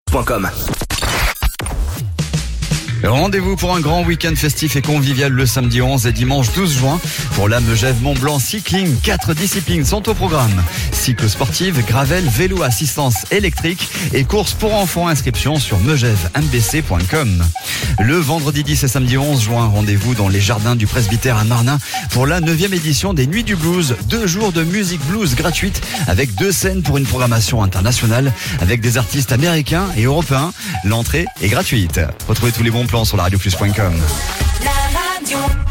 .com. Rendez-vous pour un grand week-end festif et convivial le samedi 11 et dimanche 12 juin pour la Megève Mont-Blanc Cycling. 4 disciplines sont au programme. Cycle sportive, gravel, vélo, assistance électrique et courses pour enfants. Inscription sur megevembc.com. Le vendredi 10 et samedi 11 juin, rendez-vous dans les jardins du presbytère à Marnin pour la 9e édition des Nuits du Blues. 2 jours de musique blues gratuite avec 2 scènes pour une programmation internationale avec des artistes américains et européens. L'entrée est gratuite. Retrouvez tous les bons plans sur la radioplus.com. La radio.